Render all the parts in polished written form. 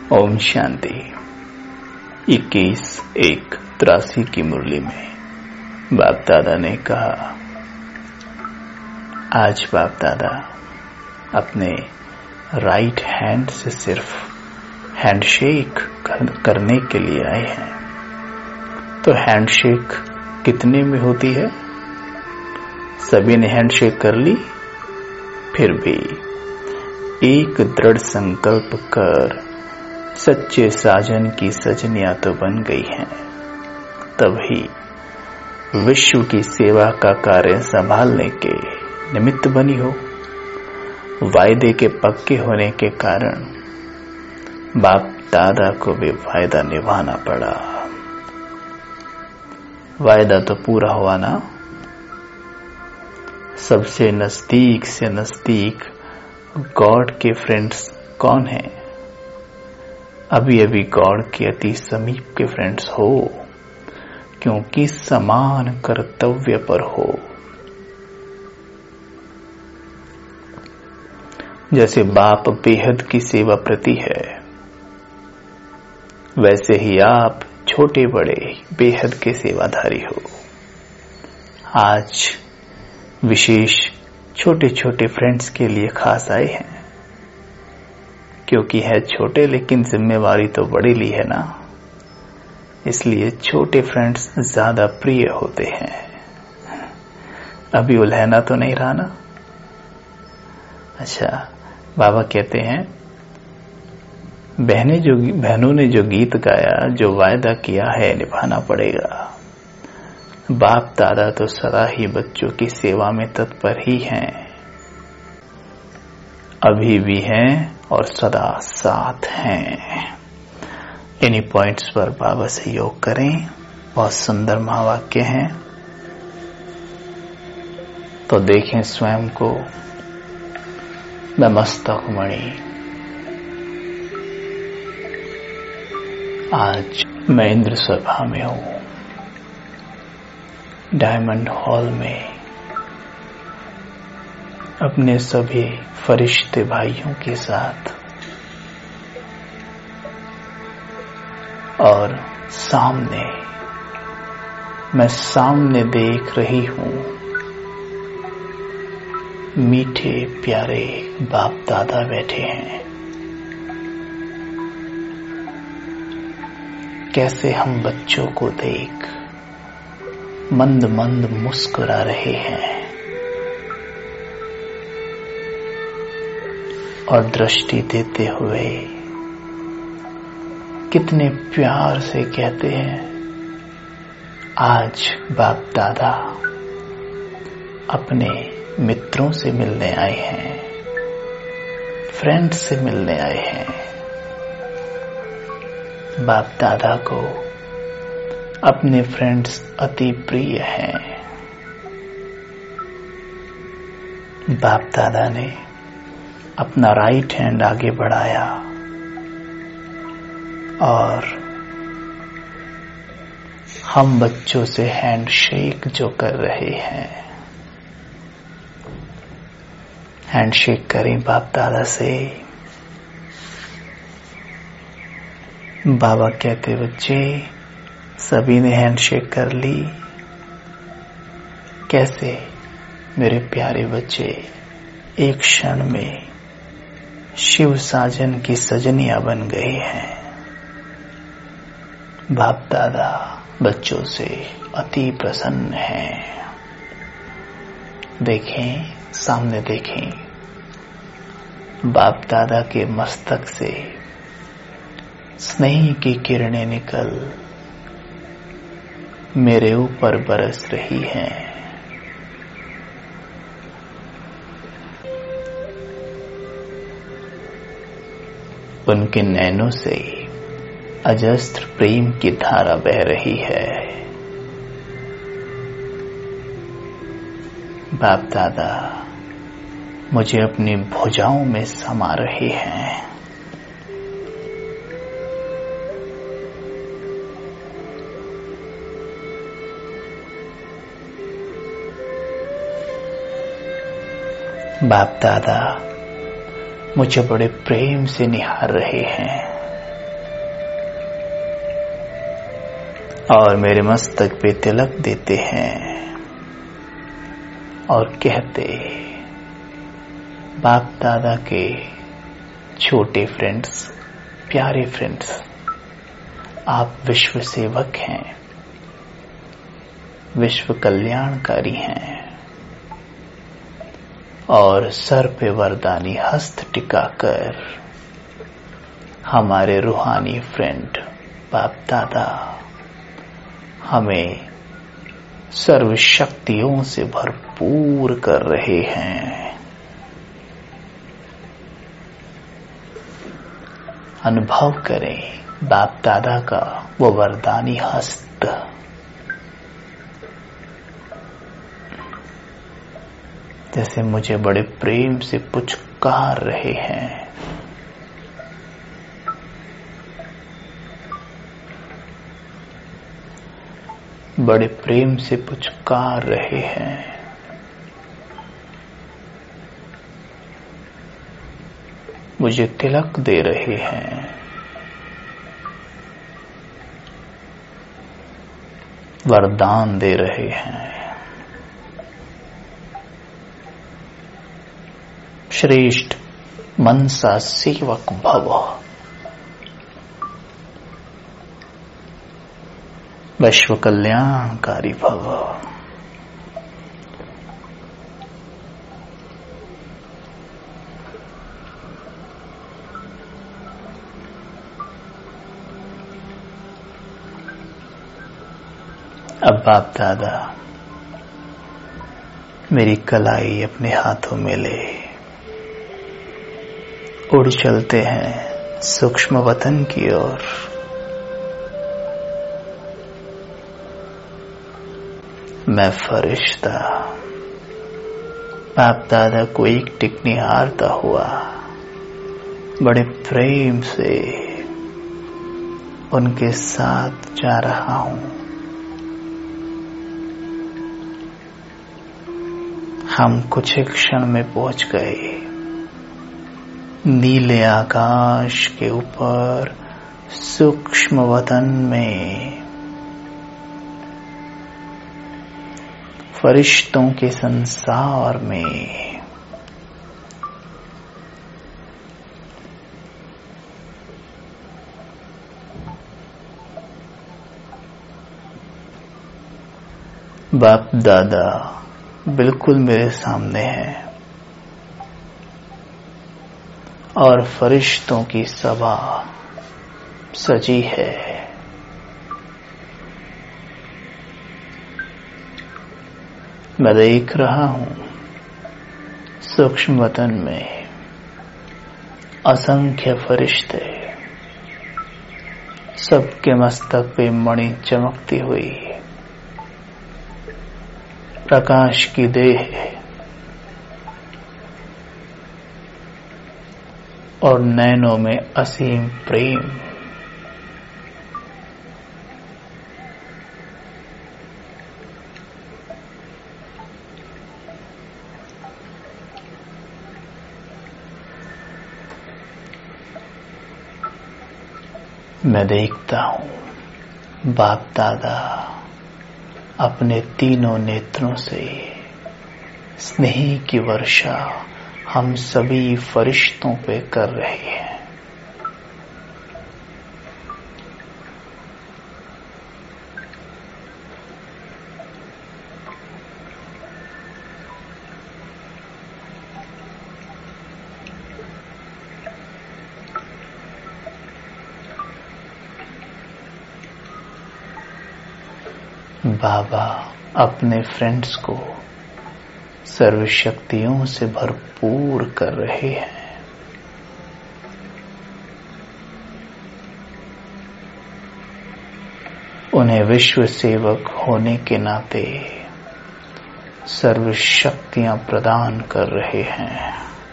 ओम शांति। 21/1/83 की मुरली में बाप दादा ने कहा, आज बाप दादा अपने राइट हैंड से सिर्फ हैंडशेक करने के लिए आए हैं। तो हैंडशेक कितने में होती है? सभी ने हैंडशेक कर ली। फिर भी एक दृढ़ संकल्प कर सच्चे साजन की सजनियां तो बन गई हैं। तभी विश्व की सेवा का कार्य संभालने के निमित्त बनी हो। वायदे के पक्के होने के कारण बाप दादा को भी वायदा निभाना पड़ा। वायदा तो पूरा हुआ ना। सबसे नजदीक से नजदीक गॉड के फ्रेंड्स कौन हैं? अभी अभी गॉड के अति समीप के फ्रेंड्स हो, क्योंकि समान कर्तव्य पर हो। जैसे बाप बेहद की सेवा प्रति है, वैसे ही आप छोटे बड़े बेहद के सेवाधारी हो। आज विशेष छोटे छोटे फ्रेंड्स के लिए खास आए हैं, क्योंकि है छोटे लेकिन जिम्मेवारी तो बड़ी ली है ना, इसलिए छोटे फ्रेंड्स ज्यादा प्रिय होते हैं। अभी उलहना तो नहीं रहा ना? अच्छा, बाबा कहते हैं, बहनों ने जो गीत गाया, जो वायदा किया है निभाना पड़ेगा। बाप दादा तो सदा ही बच्चों की सेवा में तत्पर ही हैं, अभी भी हैं और सदा साथ हैं। इन्हीं पॉइंट्स पर बाबा से योग करें। बहुत सुंदर महावाक्य हैं। तो देखें स्वयं को। मैं मस्तक मणि। आज मैं इंद्र सभा में हूं, डायमंड हॉल में, अपने सभी फरिश्ते भाइयों के साथ। और मैं सामने देख रही हूं मीठे प्यारे बाप दादा बैठे हैं। कैसे हम बच्चों को देख मंद मंद मुस्कुरा रहे हैं और दृष्टि देते हुए कितने प्यार से कहते हैं, आज बाप दादा अपने मित्रों से मिलने आए हैं, फ्रेंड्स से मिलने आए हैं। बाप दादा को अपने फ्रेंड्स अति प्रिय हैं। बाप दादा ने अपना राइट हैंड आगे बढ़ाया और हम बच्चों से हैंडशेक जो कर रहे हैं, हैंडशेक करें बाप दादा से। बाबा कहते, बच्चे सभी ने हैंडशेक कर ली। कैसे मेरे प्यारे बच्चे एक क्षण में शिव साजन की सजनियां बन गए हैं। बाप दादा बच्चों से अति प्रसन्न हैं। देखें, सामने देखें, बाप दादा के मस्तक से स्नेह की किरणें निकल मेरे ऊपर बरस रही हैं। उनके नैनों से अजस्त्र प्रेम की धारा बह रही है। बाप दादा मुझे अपनी भुजाओं में समा रहे हैं। बाप दादा मुझे बड़े प्रेम से निहार रहे हैं। और मेरे मस्तक पे तिलक देते हैं और कहते, बाप दादा के छोटे फ्रेंड्स, प्यारे फ्रेंड्स, आप विश्व सेवक हैं, विश्व कल्याणकारी हैं और सर पे वरदानी हस्त टिकाकर हमारे रूहानी फ्रेंड बाप दादा हमें सर्व शक्तियों से भरपूर कर रहे हैं। अनुभव करें बाप दादा का वो वरदानी हस्त। जैसे मुझे बड़े प्रेम से पुचकार रहे हैं। बड़े प्रेम से पुचकार रहे हैं। मुझे तिलक दे रहे हैं। वरदान दे रहे हैं। श्रेष्ठ मनसा सेवक भव, विश्व कल्याणकारी भव। अब बाप दादा मेरी कलाई अपने हाथों में ले उड़ चलते हैं सूक्ष्म वतन की ओर। मैं फरिश्ता बाप दादा को एक टिक निहारता हुआ बड़े प्रेम से उनके साथ जा रहा हूं। हम कुछ ही क्षण में पहुंच गए नीले आकाश के ऊपर सूक्ष्म वतन में, फरिश्तों के संसार में। बाप दादा बिल्कुल मेरे सामने है और फरिश्तों की सभा सजी है। मैं देख रहा हूं सूक्ष्म वतन में असंख्य फरिश्ते, सबके मस्तक पे मणि चमकती हुई, प्रकाश की देह और नैनों में असीम प्रेम। मैं देखता हूं बाप दादा अपने तीनों नेत्रों से स्नेह की वर्षा हम सभी फरिश्तों पे कर रहे हैं। बाबा अपने फ्रेंड्स को सर्व शक्तियों से भरपूर कर रहे हैं। उन्हें विश्व सेवक होने के नाते सर्व शक्तियां प्रदान कर रहे हैं।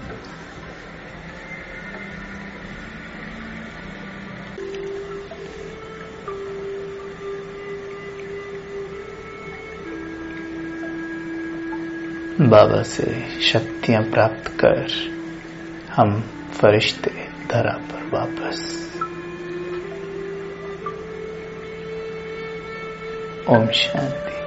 बाबा से शक्तियां प्राप्त कर हम फरिश्ते धरा पर वापस। ओम शांति।